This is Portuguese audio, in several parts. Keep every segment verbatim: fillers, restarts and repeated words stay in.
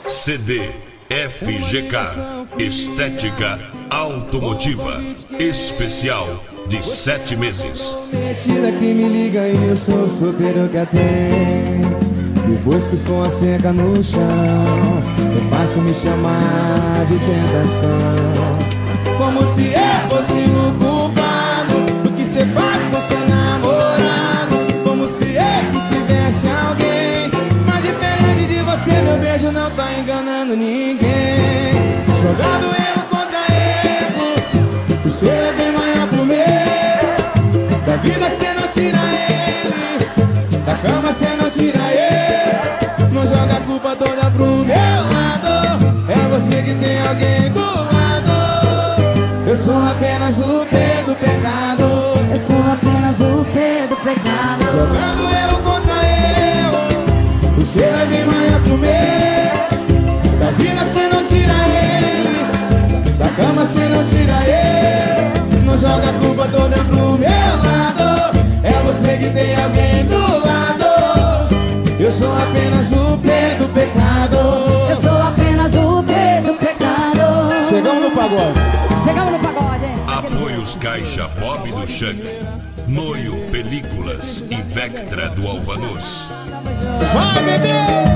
C D F G K Estética Automotiva Especial de sete meses. Mentira que me liga e eu sou o solteiro que atende. Depois que o som asseca no chão, é fácil me chamar de tentação. Como se eu fosse o culpado do que cê faz com seu namorado. Como se eu que tivesse alguém. Mas diferente de você, meu beijo não tá enganando ninguém. Jogando erro contra erro, o seu é bem maior que o meu. Da vida cê não tira ele, da cama cê não tira ele. Não joga a culpa toda pro meu lado. É você que tem alguém do lado. Eu sou apenas o P do pecado. Eu sou apenas o P do pecado. Jogando eu contra eu, o seu é bem maior que o meu. Da vida cê não tira ele, da cama cê não tira ele. Não joga a culpa toda pro meu lado. É você que tem alguém do lado. Eu sou apenas o P do pecado. Eu sou apenas o P do pecado. Chegamos no pagode. Chegamos no pagode, hein? Apoios Caixa Bob do Xang, Noio Películas e Vectra do Alvanuz. Vai, bebê!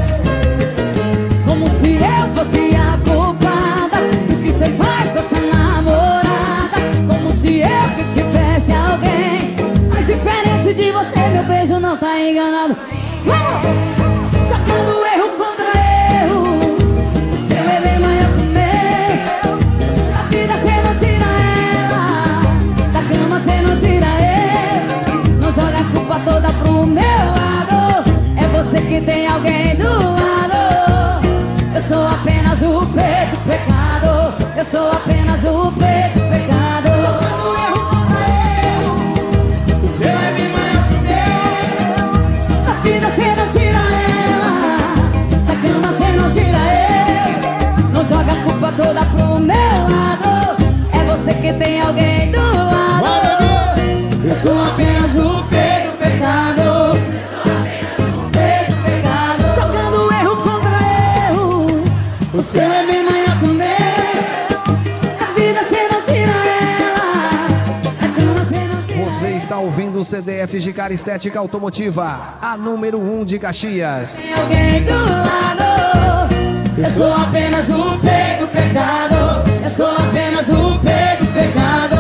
Como se eu fosse a culpada do que cê faz com essa namorada. Como se eu que tivesse alguém. Mas diferente de você, meu beijo não tá enganado. Vamos! Sacando erro contra erro, o seu é bem maior que o meu. Da vida cê não tira ela, da cama cê não tira ele. Não joga a culpa toda pro meu lado. É você que tem alguém do lado. Eu sou apenas o P do pecado. Eu sou apenas o P do pecado. Sacando erro contra erro, O seu é bem maior que o meu. da vida cê não tira ela, da cama cê não tira ele. Não joga a culpa toda pro meu lado. É você que tem alguém do lado. Vai, bebê! Eu sou apenas o P do pecado. P do pecado. Jogando erro contra erro, O seu é bem maior que o meu. da vida cê não tira ela, da cama cê não tira Você ele. está ouvindo o C D F G K Estética Automotiva, a número um de Caxias. Tem alguém do lado. Eu sou apenas o P do pecado. Eu sou apenas o P do pecado.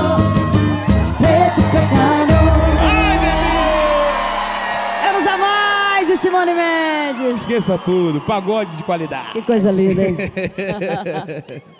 P do pecado. Ai, bebê! Vamos a mais, e Simone Mendes. Esqueça tudo, pagode de qualidade. Que coisa linda, hein?